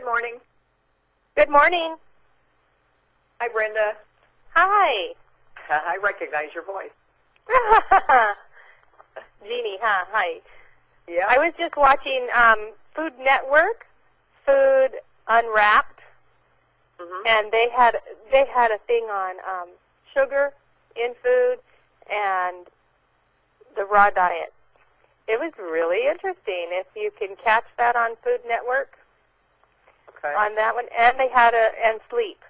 morning. Good morning. Hi, Brenda. Hi. I recognize your voice. Jeannie, huh? Hi. Yeah. I was just watching Food Network, Food Unwrapped, and they had a thing on sugar in food and the raw diet. It was really interesting. If you can catch that on Food Network, Okay. on that one, and they had and sleep.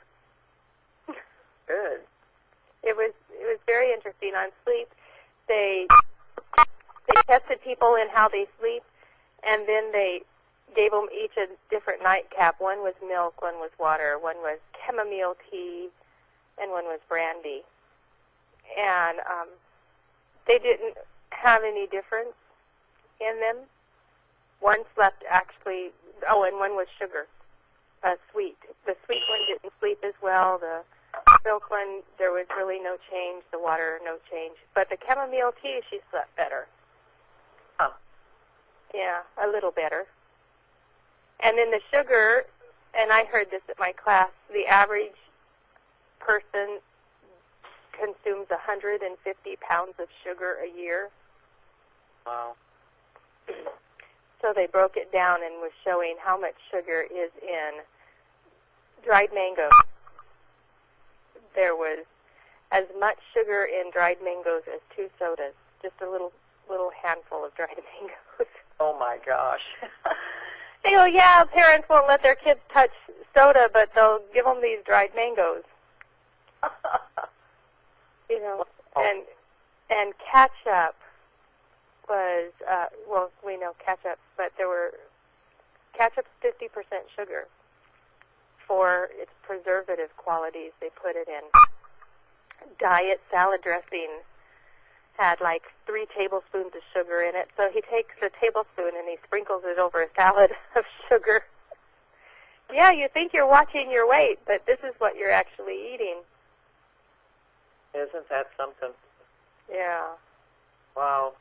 Good. It was very interesting on sleep. They tested people in how they sleep, and then they gave them each a different nightcap. One was milk, one was water, one was chamomile tea, and one was brandy. And they didn't have any difference in them. One slept actually, and one was sugar, sweet. The sweet one didn't sleep as well. The milk one, there was really no change. The water, no change. But the chamomile tea, she slept better. Huh. Yeah, a little better. And then the sugar, and I heard this at my class, the average person consumes 150 pounds of sugar a year. Wow. So they broke it down and was showing how much sugar is in dried mangoes. There was as much sugar in dried mangoes as 2 sodas, just a little handful of dried mangoes. Oh, my gosh. They go, yeah, parents won't let their kids touch soda, but they'll give them these dried mangoes. You know, and ketchup was, well, we know ketchup, but ketchup's 50% sugar for its preservative qualities. They put it in. Diet salad dressing had like 3 tablespoons of sugar in it. So he takes a tablespoon and he sprinkles it over a salad of sugar. Yeah, you think you're watching your weight, but this is what you're actually eating. Isn't that something? Yeah. Wow.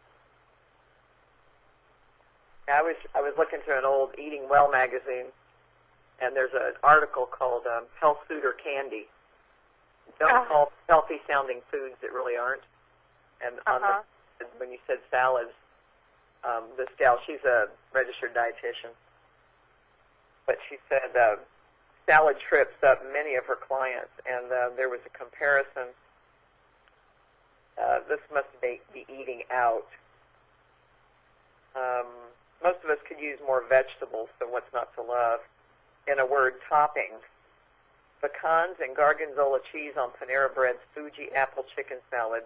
I was looking through an old Eating Well magazine, and there's an article called Health Food or Candy. Don't call healthy-sounding foods that really aren't. And when you said salads, this gal, she's a registered dietitian, but she said salad trips up many of her clients, and there was a comparison. This must be eating out. Most of us could use more vegetables, so what's not to love? In a word, toppings. Pecans and Gorgonzola cheese on Panera Bread's Fuji apple chicken salad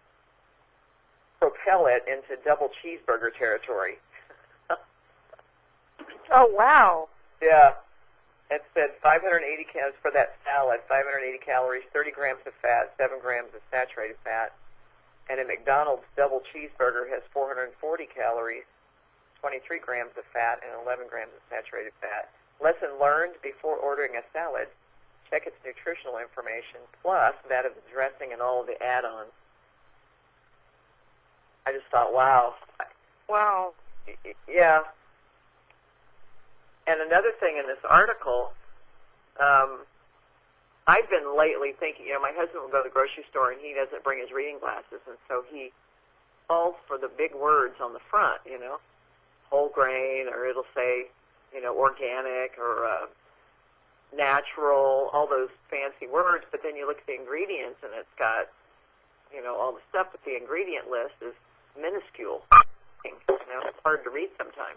propel it into double cheeseburger territory. Oh, wow. Yeah. It said 580 calories for that salad, 580 calories, 30 grams of fat, 7 grams of saturated fat. And a McDonald's double cheeseburger has 440 calories, 23 grams of fat, and 11 grams of saturated fat. Lesson learned: before ordering a salad, check its nutritional information, plus that of the dressing and all of the add-ons. I just thought, wow. Wow. Yeah. And another thing in this article, I've been lately thinking, my husband will go to the grocery store and he doesn't bring his reading glasses, and so he falls for the big words on the front, whole grain, or it'll say, organic or natural, all those fancy words, but then you look at the ingredients and it's got, all the stuff, but the ingredient list is minuscule. It's hard to read sometimes.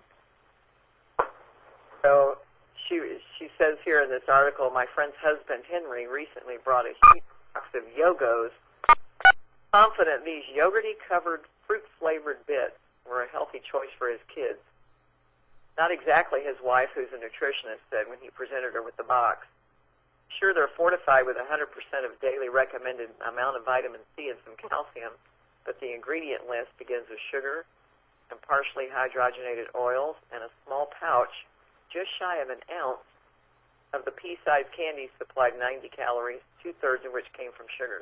So she says here in this article, my friend's husband, Henry, recently brought a huge box of Yogos, confident these yogurty-covered, fruit-flavored bits were a healthy choice for his kids. Not exactly, his wife, who's a nutritionist, said when he presented her with the box. Sure, they're fortified with 100% of daily recommended amount of vitamin C and some calcium, but the ingredient list begins with sugar and partially hydrogenated oils and a small pouch just shy of an ounce of the pea-sized candy supplied 90 calories, 2/3 of which came from sugars.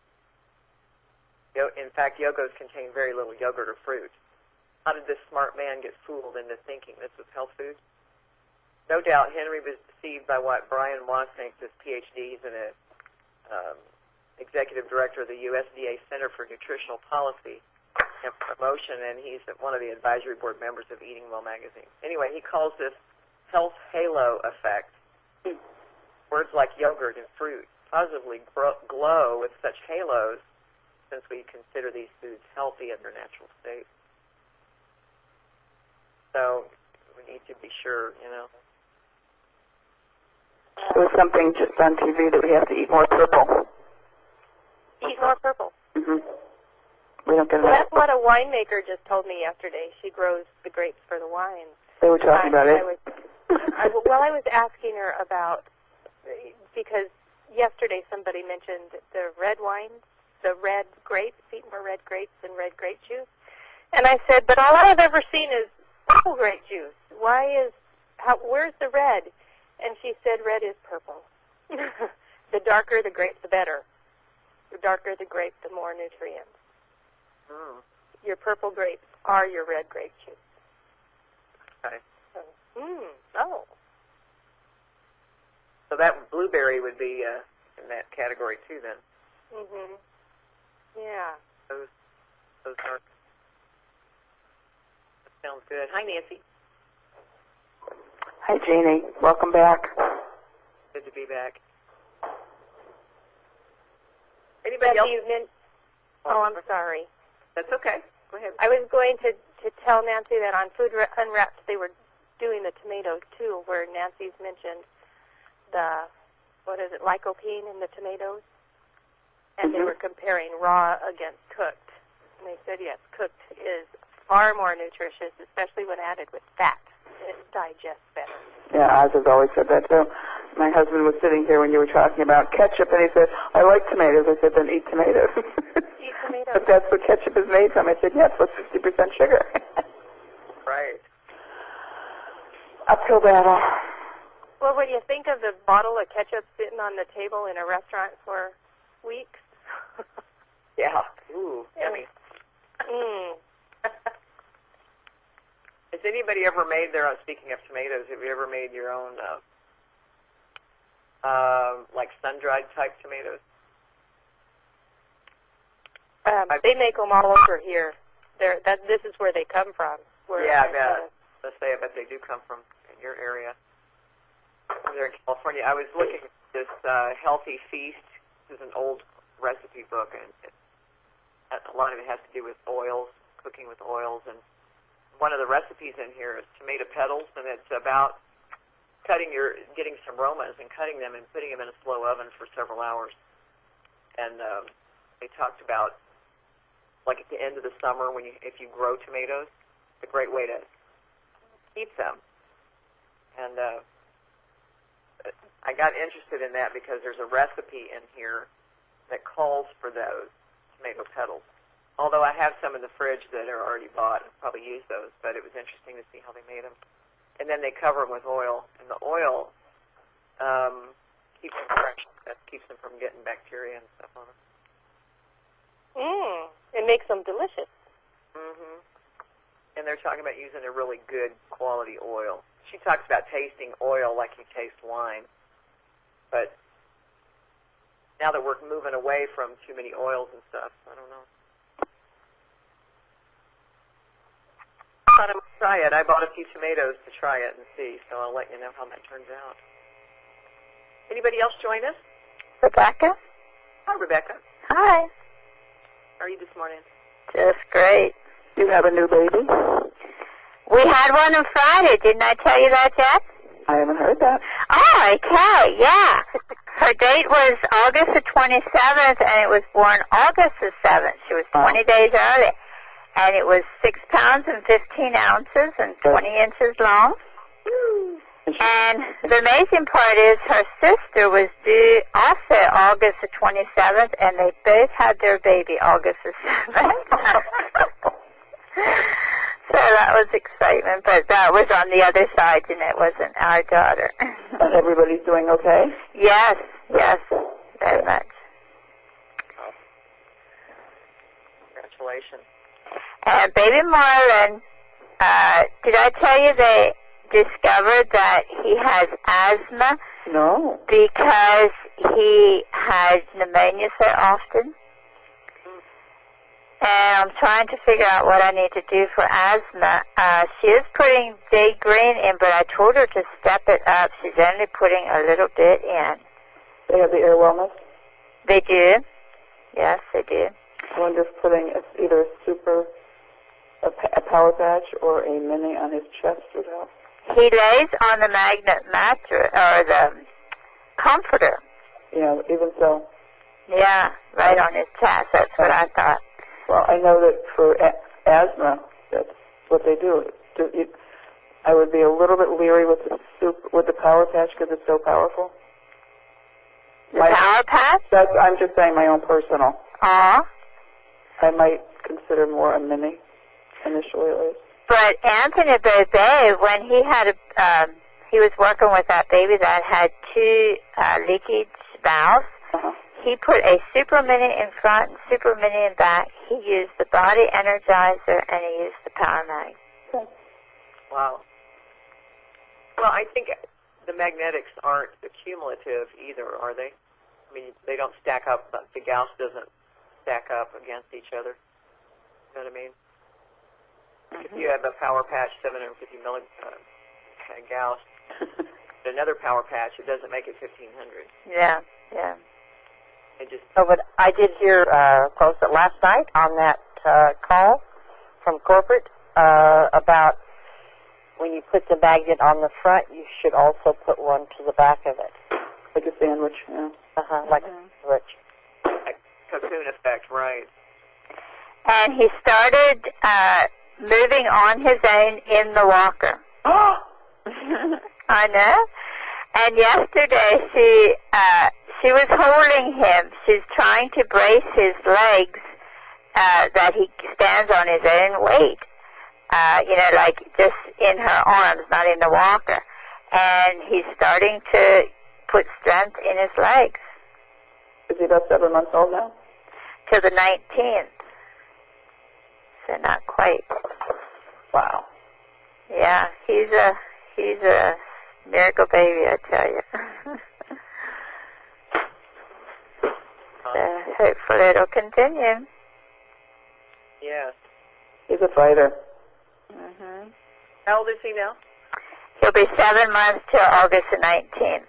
In fact, Yogos contain very little yogurt or fruit. How did this smart man get fooled into thinking this was health food? no doubt Henry was deceived by what Brian Wasink, this PhD, he's an executive director of the USDA Center for Nutritional Policy and Promotion, and he's one of the advisory board members of Eating Well magazine. Anyway, he calls this health halo effect. Words like yogurt and fruit positively glow with such halos since we consider these foods healthy in their natural state. So we need to be sure, you know. It was something just on TV that we have to eat more purple. Eat more purple. Mm-hmm. We don't get Well, enough. that's what a winemaker just told me yesterday. She grows the grapes for the wine. They were talking about it. I was asking her about, because yesterday somebody mentioned the red wine, the red grapes, eat more red grapes and red grape juice. And I said, but all I've ever seen is purple grape juice. Where's the red? And she said red is purple. The darker the grape, the better. The darker the grape, the more nutrients. Mm. Your purple grapes are your red grape juice. Okay. So, So that blueberry would be in that category too, then. Mhm. Yeah. Those are. That sounds good. Hi, Nancy. Hi, Jeannie. Welcome back. Good to be back. Anybody else? Oh, I'm sorry. That's okay. Go ahead. I was going to tell Nancy that on Food Unwrapped they were doing the tomatoes too, where Nancy's mentioned the, lycopene in the tomatoes, and they were comparing raw against cooked. And they said, yes, cooked is far more nutritious, especially when added with fat. It digests better. Yeah, Oz has always said that too. My husband was sitting here when you were talking about ketchup, and he said, I like tomatoes. I said, then eat tomatoes. Eat tomatoes. But that's what ketchup is made from. I said, yes, with 50% sugar. Right. Uphill battle. Well, when you think of the bottle of ketchup sitting on the table in a restaurant for weeks. Yeah. Ooh, yummy. Has anybody ever made their own, speaking of tomatoes, have you ever made your own, like sun-dried type tomatoes? They make them all over here. This is where they come from. Yeah, I bet. Let's say I bet they do come from in your area. They're in California. I was looking at this Healthy Feast. This is an old recipe book, and a lot of it has to do with oils, cooking with oils, and one of the recipes in here is tomato petals, and it's about getting some aromas and cutting them and putting them in a slow oven for several hours. And they talked about, like at the end of the summer, if you grow tomatoes, it's a great way to keep them. And I got interested in that because there's a recipe in here that calls for those tomato petals. Although I have some in the fridge that are already bought, I'll probably use those, but it was interesting to see how they made them. And then they cover them with oil, and the oil keeps them fresh. That keeps them from getting bacteria and stuff on them. It makes them delicious. Mm-hmm. And they're talking about using a really good quality oil. She talks about tasting oil like you taste wine. But now that we're moving away from too many oils and stuff, I don't know. I thought I might try it. I bought a few tomatoes to try it and see, so I'll let you know how that turns out. Anybody else join us? Rebecca? Hi, Rebecca. Hi. How are you this morning? Just great. You have a new baby? We had one on Friday. Didn't I tell you that yet? I haven't heard that. Oh, okay, yeah. Her date was August the 27th, and it was born August the 7th. She was 20 days early. And it was 6 pounds and 15 ounces and 20 inches long. And the amazing part is her sister was due also August the 27th, and they both had their baby August the 7th. So that was excitement, but that was on the other side, and it wasn't our daughter. And everybody's doing okay? Yes, very much. Congratulations. Baby Marlon, did I tell you discovered that he has asthma No. because he has pneumonia so often. And I'm trying to figure out what I need to do for asthma. She is putting Day Green in, but I told her to step it up. She's only putting a little bit in. They have the Air Wellness. They do. Yes, they do. I wonder if putting either a power patch or a mini on his chest would help. He lays on the magnet mattress, or the comforter. Yeah, even so. Yeah, right on his chest. That's what I thought. Well, I know that for asthma, that's what they do. I would be a little bit leery with the power patch because it's so powerful. The power patch? I'm just saying my own personal. Aw. I might consider more a mini, initially at least. But Anthony Bebe, when he had he was working with that baby that had 2 leakage valves, he put a Super Mini in front and Super Mini in back. He used the body energizer and he used the power mag. Okay. Wow. Well, I think the magnetics aren't accumulative either, are they? I mean, they don't stack up. The Gauss doesn't stack up against each other. You know what I mean? If you have a power patch, 750 Gauss, another power patch, it doesn't make it 1500. Yeah, yeah. It just So, but I did hear close it last night on that call from corporate about when you put the magnet on the front, you should also put one to the back of it. Like a sandwich, yeah. Like a sandwich. cocoon effect, right? And he started moving on his own in the walker. I know. And yesterday she was holding him. She's trying to brace his legs that he stands on his own weight. Like just in her arms, not in the walker. And he's starting to put strength in his legs. Is he about 7 months old now? Till the 19th. So not quite. Wow. Yeah, he's a miracle baby, I tell you. So hopefully it'll continue. Yes. He's a fighter. Mhm. How old is he now? He'll be 7 months till August the 19th.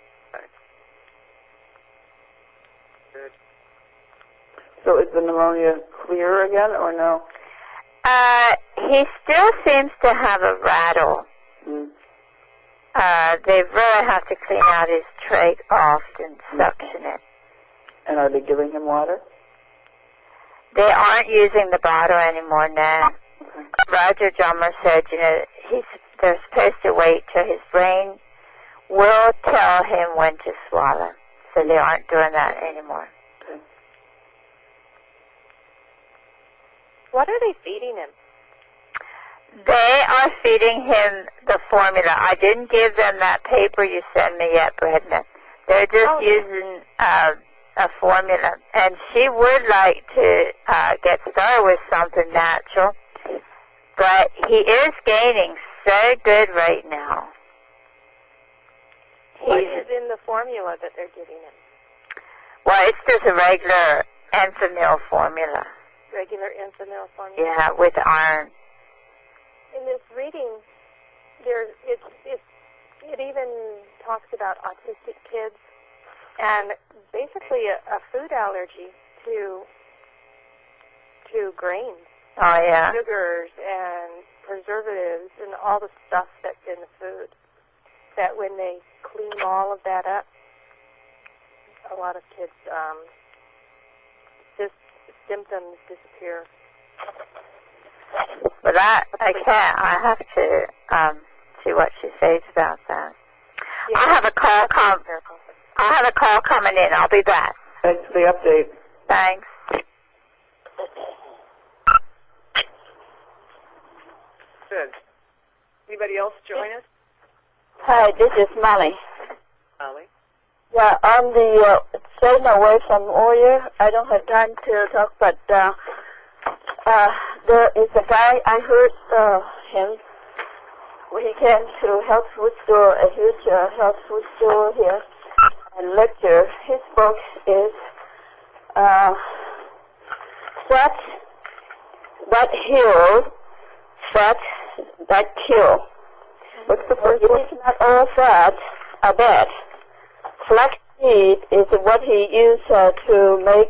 Good. So is the pneumonia clear again or no? He still seems to have a rattle. Mm. They really have to clean out his trach off and suction it. And are they giving him water? They aren't using the bottle anymore now. Okay. Roger Drummer said, they're supposed to wait till his brain will tell him when to swallow. So they aren't doing that anymore. Okay. What are they feeding him? They are feeding him the formula. I didn't give them that paper you sent me yet, Brendan. They're just using a formula. And she would like to get started with something natural. But he is gaining so good right now. What is in the formula that they're giving him? Well, it's just a regular Enfamil formula. Regular Enfamil formula? Yeah, with iron. In this reading, it even talks about autistic kids and basically a food allergy to grains, Oh, yeah. sugars, and preservatives, and all the stuff that's in the food. That when they clean all of that up, a lot of kids' symptoms disappear. But I can't. I have to see what she says about that. Yeah. I have a call coming in. I'll be back. Thanks for the update. Thanks. Good. Anybody else join us? Hi, this is Molly. Molly? Yeah, I'm the staying away from Oyer. I don't have time to talk, but there is a guy, I heard him we came to health food store, a huge health food store here, and lecture. His book is Fat That Heal, Fat That Kill. What's the first one? It is not all fats are bad. Flaxseed is what he used to make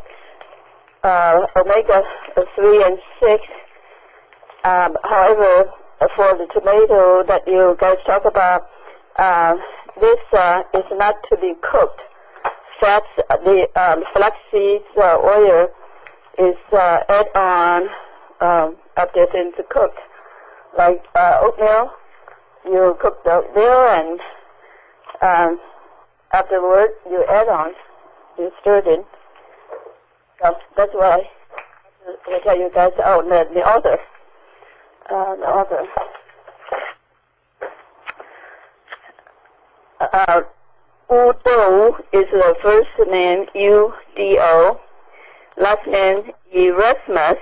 omega-3 and 6. However, for the tomato that you guys talk about, this is not to be cooked. Fats, the flaxseed oil is add on after things are cooked. Like oatmeal, you cook the oatmeal and afterward you add on, you stir it in. So that's why I tell you guys. Oh, the author. Udo is the first name, U-D-O. Last name, Erasmus,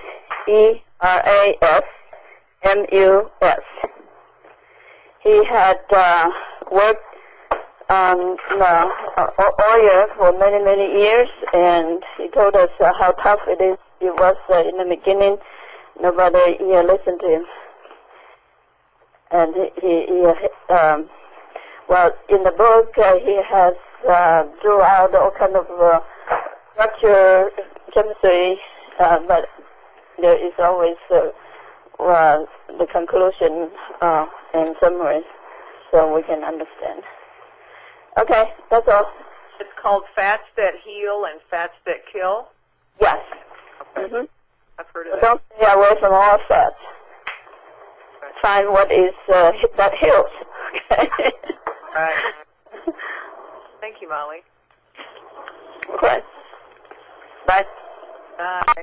E-R-A-S-M-U-S. He had worked on oil for many, many years, and he told us how tough it was in the beginning. Nobody listened to him. And well, in the book, he has drew out all kind of structure, chemistry, but there is always the conclusion and summary, so we can understand. Okay, that's all. It's called Fats That Heal and Fats That Kill? Yes. Okay. Mm-hmm. I've heard of So that. don't stay away from all fats. Find what is that heals. Okay. Right. Thank you, Molly. Okay. Bye. Bye.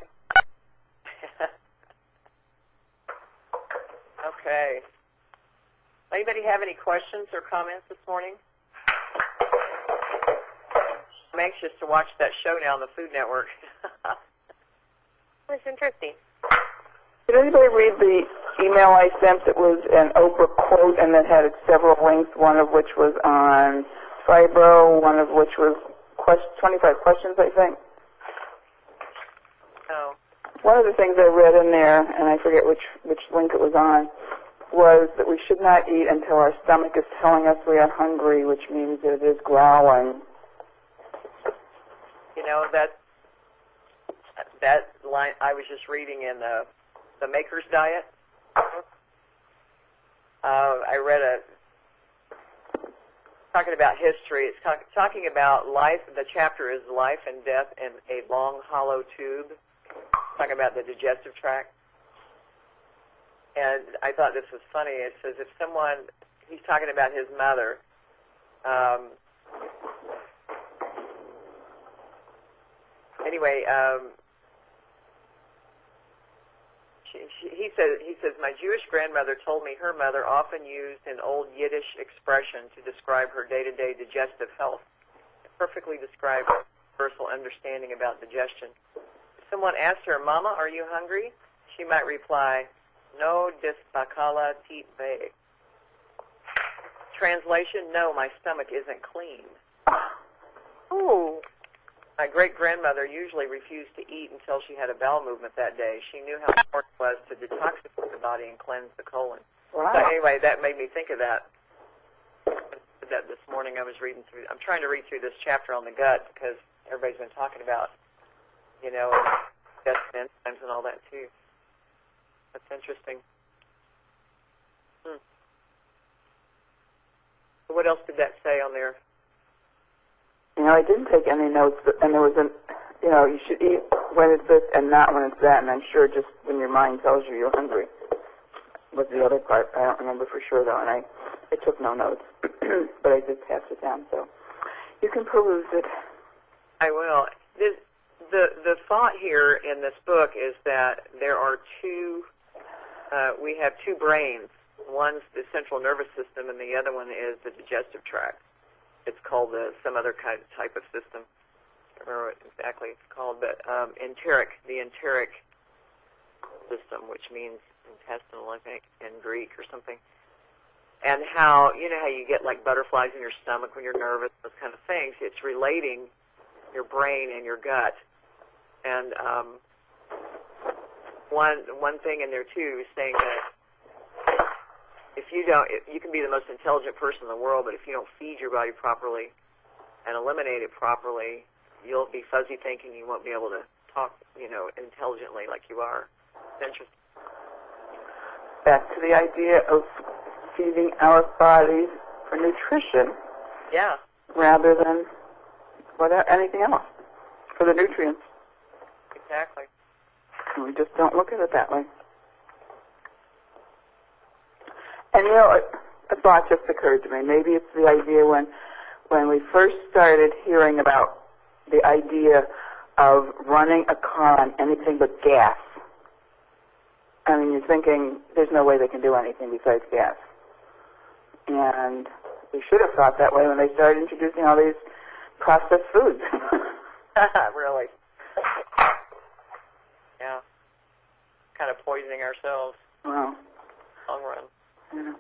Okay. Anybody have any questions or comments this morning? I'm anxious to watch that show now on the Food Network. It was interesting. Did anybody read the email I sent that was an Oprah quote and that had several links, one of which was on fibro, one of which was 25 questions, I think? Oh. One of the things I read in there, and I forget which link it was on, was that we should not eat until our stomach is telling us we are hungry, which means that it is growling. You know, that line I was just reading in the Maker's Diet. I read talking about history. It's talking about life. The chapter is Life and Death in a Long Hollow Tube. Talking about the digestive tract. And I thought this was funny. It says if someone, he's talking about his mother. Anyway, he says, my Jewish grandmother told me her mother often used an old Yiddish expression to describe her day-to-day digestive health. It perfectly described universal understanding about digestion. If someone asked her, Mama, are you hungry? She might reply, No dis bakala teat ve. Translation, no, my stomach isn't clean. Ooh. My great-grandmother usually refused to eat until she had a bowel movement that day. She knew how important it was to detoxify the body and cleanse the colon. Wow. So anyway, that made me think of that. That this morning I was reading through. I'm trying to read through this chapter on the gut because everybody's been talking about, intestinal enzymes and all that too. That's interesting. What else did that say on there? I didn't take any notes, and there was you should eat when it's this and not when it's that, and I'm sure just when your mind tells you you're hungry. Was the other part. I don't remember for sure, though, and I took no notes, but I did pass it down, so you can peruse it. I will. The thought here in this book is that there are we have two brains. One's the central nervous system, and the other one is the digestive tract. It's called some other type of system. I don't remember what exactly it's called, but the enteric system, which means intestinal, I think, in Greek or something. and how, you know, how you get like butterflies in your stomach when you're nervous, those kind of things. It's relating your brain and your gut. And one thing in there too is saying that if you don't, you can be the most intelligent person in the world, but if you don't feed your body properly and eliminate it properly, you'll be fuzzy thinking. You won't be able to talk, you know, intelligently like you are. It's interesting. Back to the idea of feeding our bodies for nutrition. Yeah. Rather than anything else, for the nutrients. Exactly. And we just don't look at it that way. And you know, a thought just occurred to me. Maybe it's the idea when we first started hearing about the idea of running a car on anything but gas. I mean, you're thinking there's no way they can do anything besides gas. And we should have thought that way when they started introducing all these processed foods. Really? Yeah. Kind of poisoning ourselves. Wow. Long run. Yeah.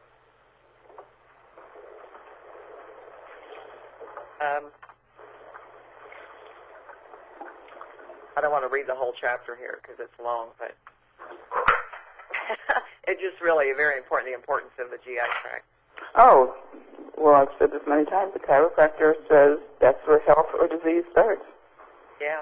I don't want to read the whole chapter here because it's long, but it's just really very important, the importance of the GI tract. Oh, well, I've said this many times. The chiropractor says that's where health or disease starts. Yeah.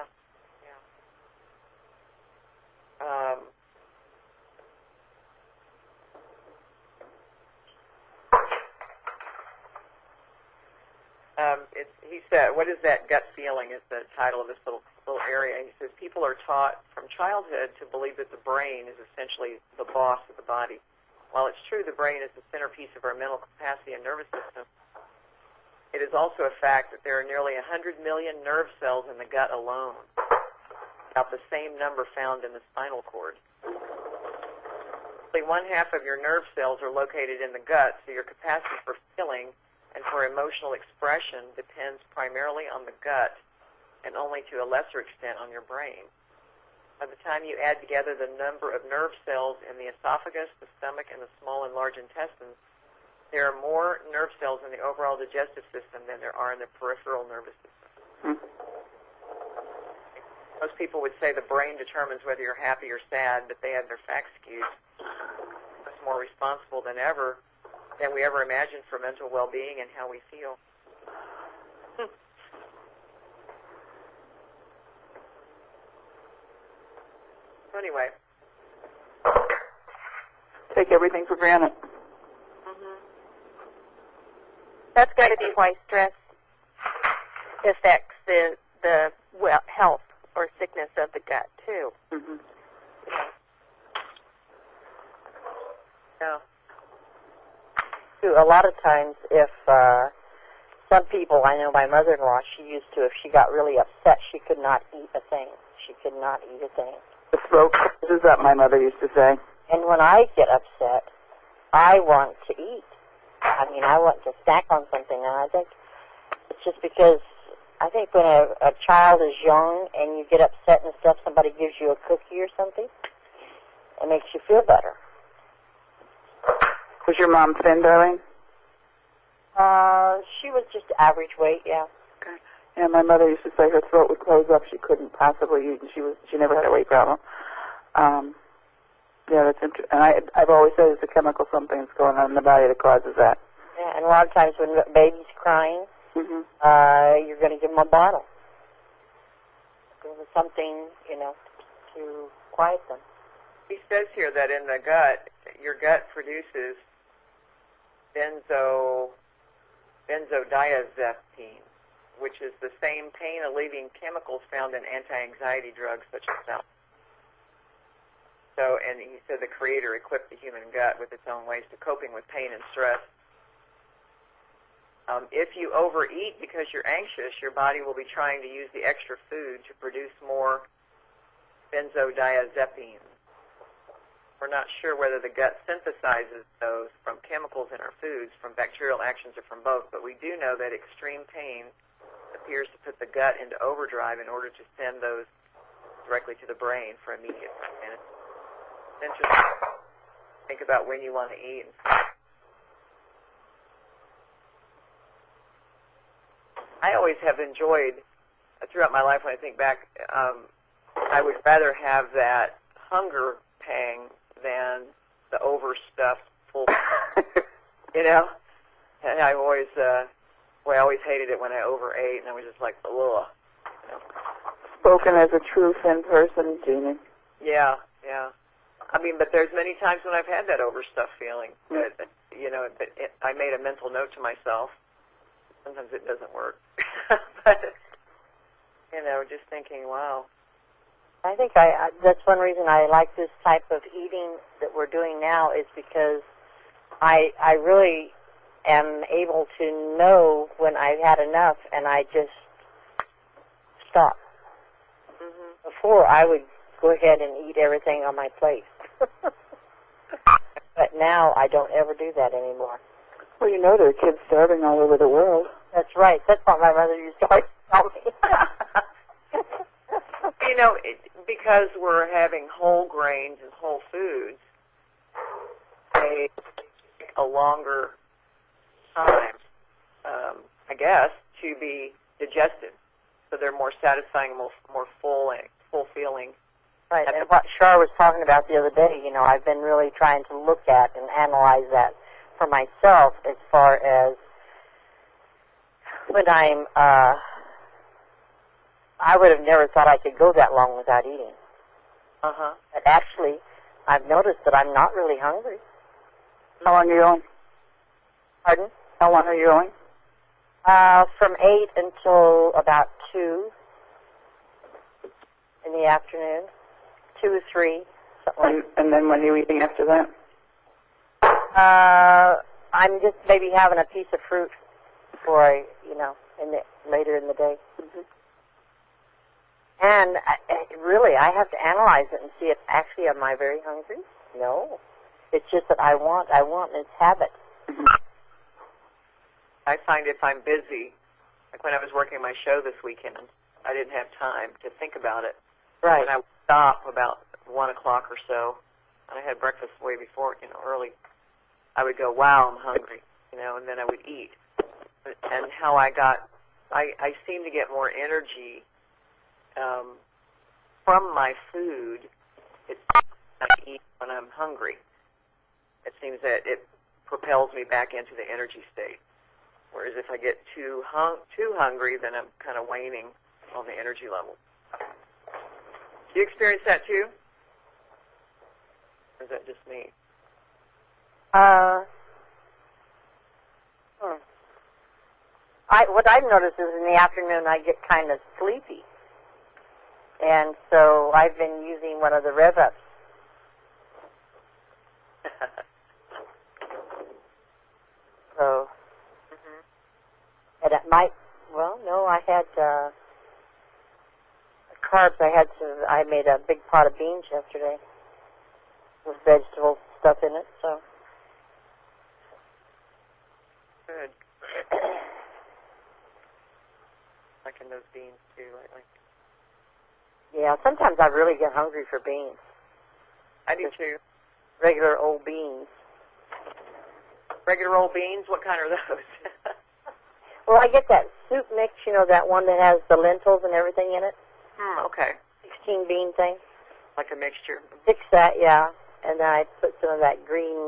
He said, what is that gut feeling is the title of this little area. He says, people are taught from childhood to believe that the brain is essentially the boss of the body. While it's true the brain is the centerpiece of our mental capacity and nervous system, it is also a fact that there are nearly 100 million nerve cells in the gut alone, about the same number found in the spinal cord. Only 1/2 of your nerve cells are located in the gut, so your capacity for feeling and for emotional expression depends primarily on the gut and only to a lesser extent on your brain. By the time you add together the number of nerve cells in the esophagus, the stomach, and the small and large intestines, there are more nerve cells in the overall digestive system than there are in the peripheral nervous system. Most people would say the brain determines whether you're happy or sad, but they have their facts skewed. It's more responsible than we ever imagined for mental well-being and how we feel. So anyway. Take everything for granted. That's got to be why stress affects the health or sickness of the gut too. Mm-hmm. Yeah. A lot of times, if some people, I know my mother-in-law, she used to, if she got really upset, she could not eat a thing. She could not eat a thing. The throat closes up, my mother used to say. And when I get upset, I want to eat. I mean, I want to snack on something, and I think it's just because I think when a child is young and you get upset and stuff, somebody gives you a cookie or something, it makes you feel better. Was your mom thin, darling? She was just average weight, yeah. Okay. Yeah, my mother used to say her throat would close up. She couldn't possibly eat, and she never had a weight problem. Yeah, that's interesting. And I've always said it's a chemical something that's going on in the body that causes that. Yeah, and a lot of times when the baby's crying, you're going to give them a bottle. Give them something, to quiet them. He says here that in the gut, your gut produces benzodiazepine, which is the same pain-alleviating chemicals found in anti-anxiety drugs such as Valium. So, and he said the Creator equipped the human gut with its own ways to coping with pain and stress. If you overeat because you're anxious, your body will be trying to use the extra food to produce more benzodiazepine. We're not sure whether the gut synthesizes those from chemicals in our foods, from bacterial actions, or from both, but we do know that extreme pain appears to put the gut into overdrive in order to send those directly to the brain for immediate benefit. It's interesting. Think about when you want to eat. I always have enjoyed, throughout my life when I think back, I would rather have that hunger pang than the overstuffed full, you know? And I always hated it when I overate, and I was just like, ugh. You know? Spoken as a true thin person, Jeannie. Yeah, yeah. I mean, but there's many times when I've had that overstuffed feeling. That, you know, I made a mental note to myself. Sometimes it doesn't work. But, you know, just thinking, wow. I think that's one reason I like this type of eating that we're doing now is because I really am able to know when I've had enough and I just stop. Mm-hmm. Before, I would go ahead and eat everything on my plate. But now I don't ever do that anymore. Well, you know there are kids starving all over the world. That's right. That's what my mother used to always tell me. You know, because we're having whole grains and whole foods, they take a longer time, I guess, to be digested. So they're more satisfying, more full feeling. Right, and what Char was talking about the other day, you know, I've been really trying to look at and analyze that for myself as far as when I would have never thought I could go that long without eating. Uh-huh. But actually, I've noticed that I'm not really hungry. How long are you going? Pardon? How long are you going? From 8 until about 2 in the afternoon. 2 or 3, something like that. And then when are you eating after that? I'm just maybe having a piece of fruit for, you know, later in the day. Mm-hmm. And really, I have to analyze it and see if actually am I very hungry? No. It's just that I want, and it's habit. Mm-hmm. I find if I'm busy, like when I was working my show this weekend, I didn't have time to think about it. Right. When I would stop about 1 o'clock or so, and I had breakfast way before, you know, early, I would go, wow, I'm hungry, you know, and then I would eat. And how I seem to get more energy from my food. It's I eat when I'm hungry. It seems that it propels me back into the energy state. Whereas if I get too hungry, then I'm kind of waning on the energy level. Do you experience that too? Or is that just me? What I've noticed is in the afternoon I get kind of sleepy. And so I've been using one of the Rev Ups. So, and it might, well, no, I had carbs. I made a big pot of beans yesterday with vegetable stuff in it, so. Good. Liking those beans too. I like. Yeah, sometimes I really get hungry for beans. I do too. Regular old beans. Regular old beans? What kind are those? Well, I get that soup mix, you know, that one that has the lentils and everything in it. Okay. 16 bean thing. Like a mixture. Fix that, yeah. And then I put some of that green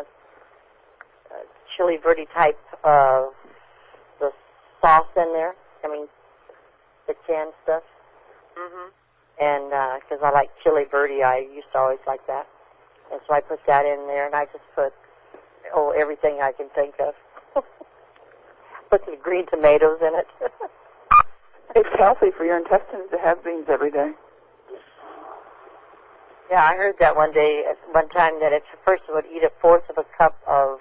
chili verde type the sauce in there. I mean, the canned stuff. Mm-hmm. And because I like chili verde, I used to always like that. And so I put that in there, and I just put, everything I can think of. Put some green tomatoes in it. It's healthy for your intestines to have beans every day. Yeah, I heard that one time that if a person would eat 1/4 of a cup of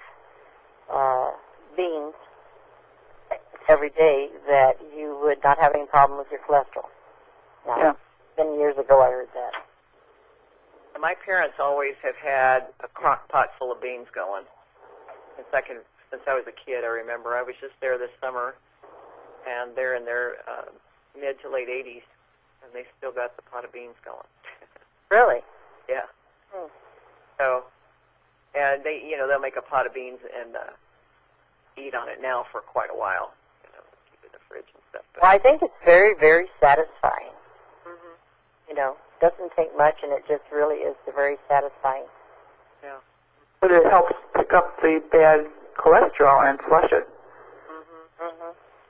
beans every day, that you would not have any problem with your cholesterol. Now, yeah. Many years ago I heard that. My parents always have had a crock pot full of beans going. Since I was a kid, I remember. I was just there this summer, and they're in their mid to late 80s, and they still got the pot of beans going. Really? Yeah. So, and they'll make a pot of beans and eat on it now for quite a while. Keep it in the fridge and stuff. Well, I think it's very, very satisfying. Mhm. You know, doesn't take much, and it just really is very satisfying. Yeah. But it helps pick up the bad cholesterol and flush it. Mhm. Mm-hmm.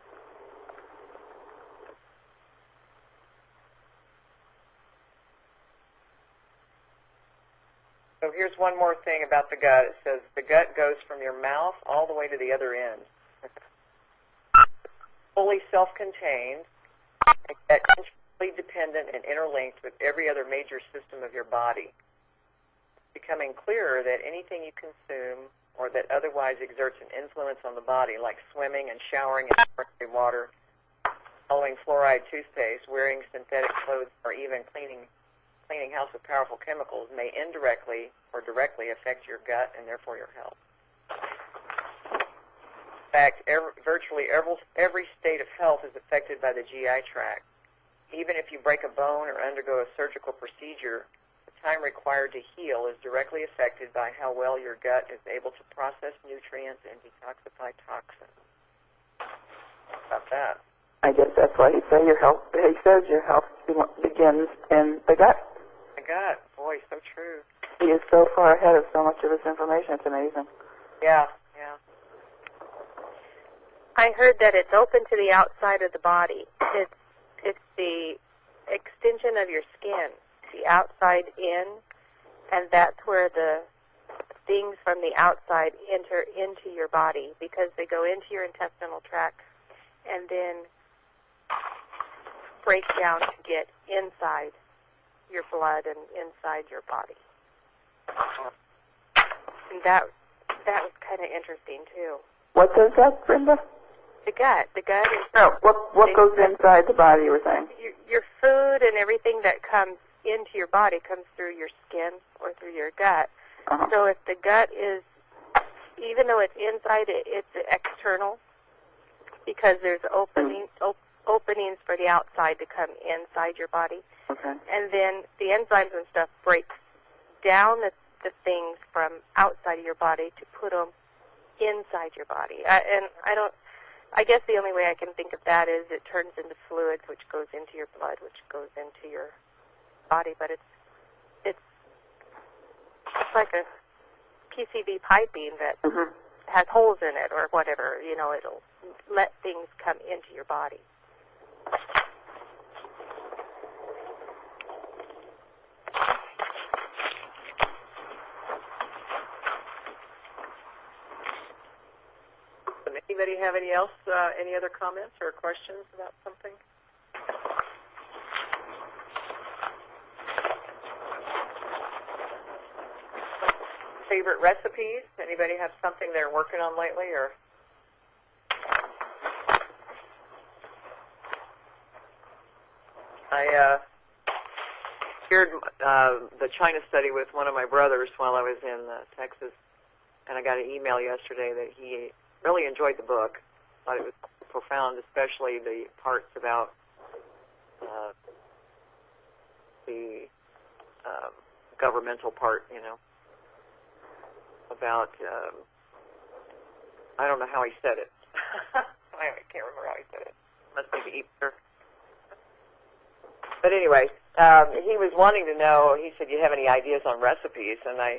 So here's one more thing about the gut. It says the gut goes from your mouth all the way to the other end. Fully self-contained, and yet intricately dependent and interlinked with every other major system of your body. It's becoming clearer that anything you consume or that otherwise exerts an influence on the body, like swimming and showering in fluoridated water, swallowing fluoride toothpaste, wearing synthetic clothes, or even cleaning house with powerful chemicals, may indirectly or directly affect your gut and therefore your health. In fact, virtually every state of health is affected by the GI tract. Even if you break a bone or undergo a surgical procedure, the time required to heal is directly affected by how well your gut is able to process nutrients and detoxify toxins. How about that? I guess that's why he says your health begins in the gut. The gut, boy, so true. He is so far ahead of so much of his information. It's amazing. Yeah, yeah. I heard that it's open to the outside of the body. It's the extension of your skin, the outside in, and that's where the things from the outside enter into your body because they go into your intestinal tract and then break down to get inside your blood and inside your body. And that was kind of interesting too. What does that, Brenda? The gut is What goes inside the body, you were saying? your food and everything that comes into your body comes through your skin or through your gut. Uh-huh. So if the gut is, even though it's inside, it's external because there's openings for the outside to come inside your body. Okay. And then the enzymes and stuff breaks down the things from outside of your body to put them inside your body. I guess the only way I can think of that is it turns into fluids, which goes into your blood, which goes into your body. But it's like a PCV piping that has holes in it or whatever. You know, it'll let things come into your body. Anybody have any other comments or questions about something? Favorite recipes? Anybody have something they're working on lately, or? I shared the China study with one of my brothers while I was in Texas, and I got an email yesterday that he really enjoyed the book. Thought it was profound, especially the parts about the governmental part, you know, about, I don't know how he said it. I can't remember how he said it. Must be the Easter. But anyway, he was wanting to know, he said, "You have any ideas on recipes?" And I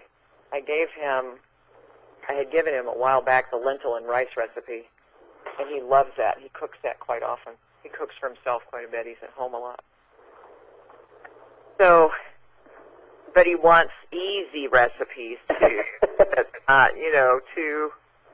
had given him a while back the lentil and rice recipe, and he loves that. He cooks that quite often. He cooks for himself quite a bit. He's at home a lot. So, but he wants easy recipes too. You know, too,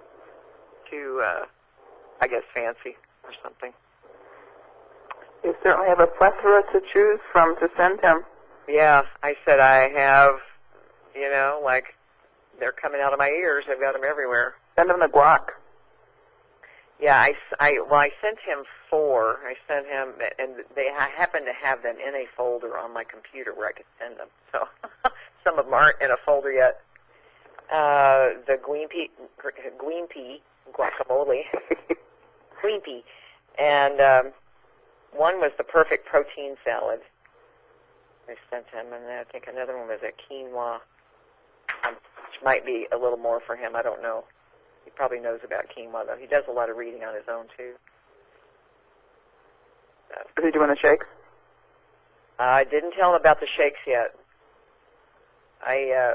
I guess, fancy or something. You certainly have a plethora to choose from to send him. Yeah, I said I have, you know, like, they're coming out of my ears. I've got them everywhere. Send him the guac. Yeah, I sent him 4. I sent him, and I happen to have them in a folder on my computer where I could send them. So some of them aren't in a folder yet. The green pea guacamole, green pea, and one was the perfect protein salad. I sent him, and I think another one was a quinoa, which might be a little more for him. I don't know. He probably knows about quinoa, though. He does a lot of reading on his own, too. Is he doing the shakes? I didn't tell him about the shakes yet. I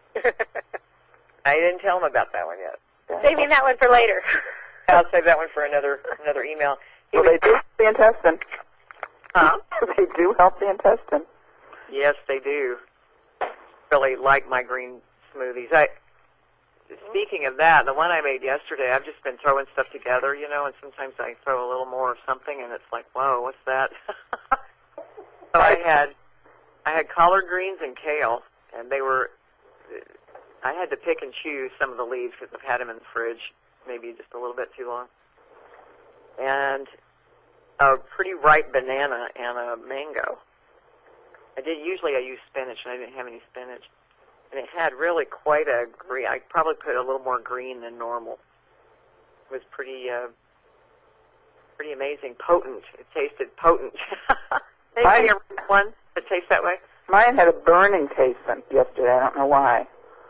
didn't tell him about that one yet. Saving that one for later. I'll save that one for another email. Well, they do help the intestine. Huh? They do help the intestine. Yes, they do. Really like my green smoothies. Speaking of that, the one I made yesterday, I've just been throwing stuff together, you know, and sometimes I throw a little more of something, and it's like, whoa, what's that? So I had collard greens and kale, and I had to pick and choose some of the leaves because I've had them in the fridge, maybe just a little bit too long. And a pretty ripe banana and a mango. Usually I use spinach, and I didn't have any spinach. And it had really quite a green. I probably put a little more green than normal. It was pretty amazing. Potent. It tasted potent. Anybody ever had one that tastes that way? Mine had a burning taste yesterday. I don't know why.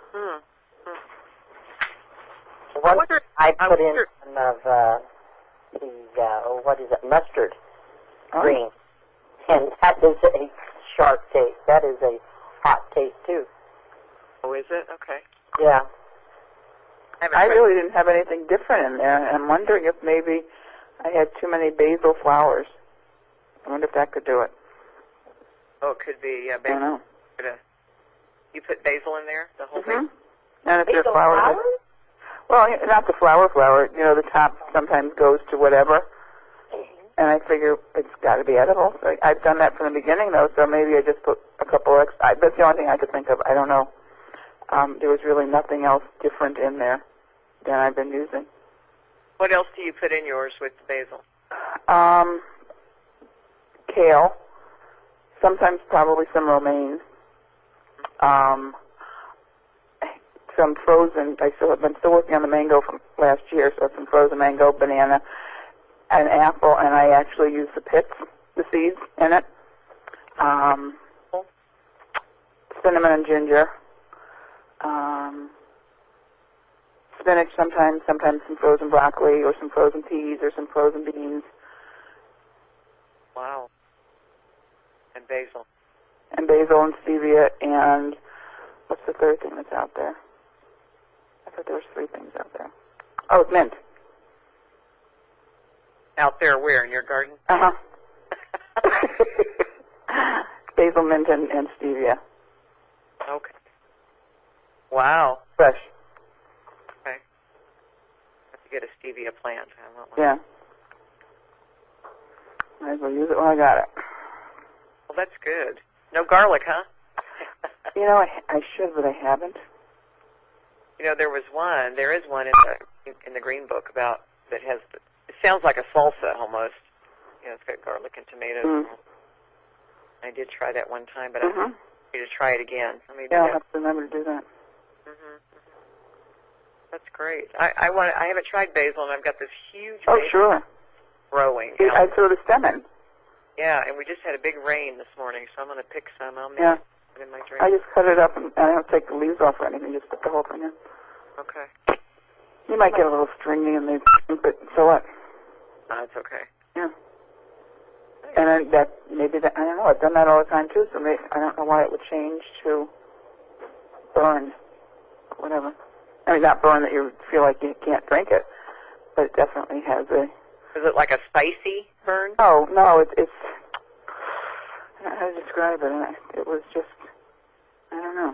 One I put in some of what is it, mustard green. And that is a sharp taste. That is a hot taste, too. Oh, is it? Okay. Yeah. I really didn't have anything different in there, and I'm wondering if maybe I had too many basil flowers. I wonder if that could do it. Oh, it could be. I don't know. You put basil in there, the whole thing? And if Basil there's flowers? Well, not the flower. You know, the top sometimes goes to whatever. And I figure it's got to be edible. So I've done that from the beginning, though, so maybe I just put a couple extra. That's the only thing I could think of. I don't know. There was really nothing else different in there than I've been using. What else do you put in yours with the basil? Kale. Sometimes probably some romaine. Some frozen. I'm still working on the mango from last year, so some frozen mango, banana, an apple, and I actually use the pits, the seeds in it. Cinnamon and ginger. Spinach sometimes some frozen broccoli or some frozen peas or some frozen beans. Wow. And basil. And basil and stevia and what's the third thing that's out there? I thought there was 3 things out there. Oh, mint. Out there where? In your garden? Uh-huh. Basil, mint, and stevia. Okay. Wow. Fresh. Okay. Have to get a stevia plant. I want one. Yeah. Might as well use it when I got it. Well, that's good. No garlic, huh? You know, I should, but I haven't. You know, there is one in the Green Book about that has. It sounds like a salsa almost. You know, it's got garlic and tomatoes. Mm. I did try that one time, but Mm-hmm. I need to try it again. Yeah, I'll have to remember to do that. Mm-hmm. That's great. I haven't tried basil, and I've got this huge Oh, basil sure. growing. I threw the stem in. Yeah, and we just had a big rain this morning, so I'm going to pick some. I'll Yeah. put it in my drink. I just cut it up, and I don't take the leaves off or anything, just put the whole thing in. Okay. You might get a little stringy in the but so what? It's okay. Yeah. And then I don't know, I've done that all the time too, so maybe, I don't know why it would change to burn, whatever. I mean, not burn that you feel like you can't drink it, but it definitely has a... Is it like a spicy burn? Oh, no, it's I don't know how to describe it. It was just, I don't know.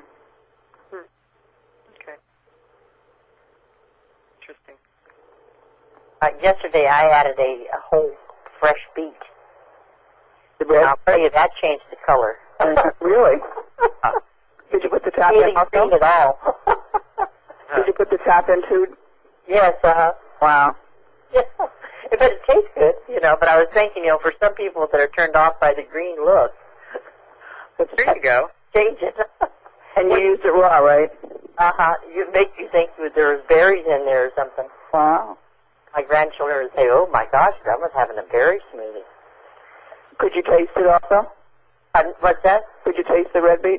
Okay. Interesting. Yesterday I added a whole fresh beet. The bread? I'll tell you, that changed the color. Really? Did you put the top in also? Green at all. Did you put the top in too? Yes, Wow. yeah. But it tastes good, you know, but I was thinking, you know, for some people that are turned off by the green look, There you go. change it. And you used it raw, right? It makes you think that there's berries in there or something. Wow. My grandchildren would say, oh my gosh, I was having a berry smoothie. Could you taste it also? What's that? Could you taste the red beet?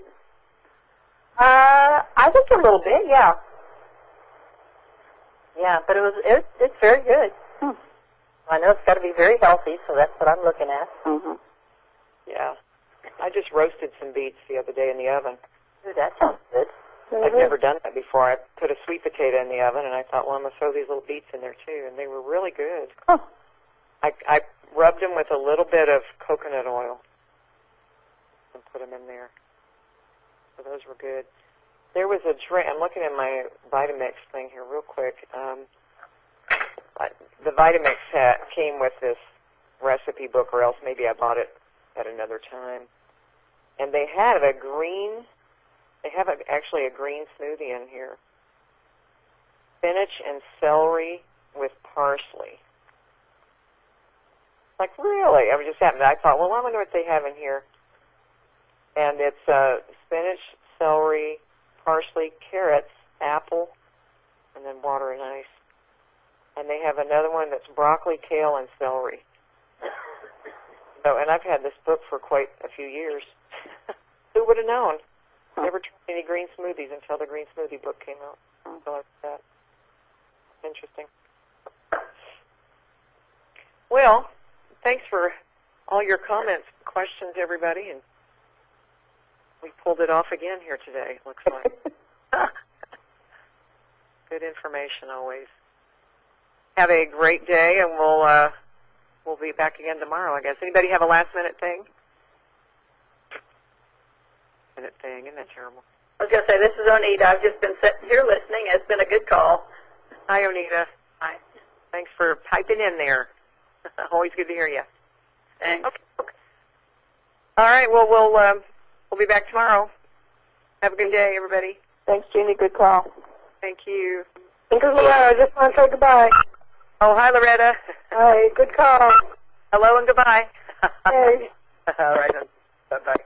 I think a little bit, yeah. Yeah, but it's very good. I know it's got to be very healthy, so that's what I'm looking at. Mhm. Yeah. I just roasted some beets the other day in the oven. Ooh, that sounds good. I've never done that before. I put a sweet potato in the oven, and I thought, well, I'm going to throw these little beets in there, too, and they were really good. Huh. I rubbed them with a little bit of coconut oil and put them in there. So those were good. There was a drink. I'm looking at my Vitamix thing here real quick. The Vitamix came with this recipe book, or else maybe I bought it at another time. And they have actually a green smoothie in here. Spinach and celery with parsley. Like, really? I was just happened. I thought, well, I wonder what they have in here. And it's spinach, celery, parsley, carrots, apple, and then water and ice. And they have another one that's broccoli, kale, and celery. So, and I've had this book for quite a few years. Who would have known? Never tried any green smoothies until the green smoothie book came out. So like that. Interesting. Well, thanks for all your comments, questions, everybody, and we pulled it off again here today, looks like. Good information always. Have a great day, and we'll be back again tomorrow, I guess. Anybody have a last-minute thing? Isn't that terrible? I was going to say, this is Onita. I've just been sitting here listening. It's been a good call. Hi, Onita. Hi. Thanks for piping in there. Always good to hear you. Thanks. Okay. All right, well, we'll be back tomorrow. Have a good day, everybody. Thanks, Jeannie. Good call. Thank you. This is Loretta. I just want to say goodbye. Oh, hi, Loretta. Hi, good call. Hello and goodbye. Hey. All right. Bye-bye.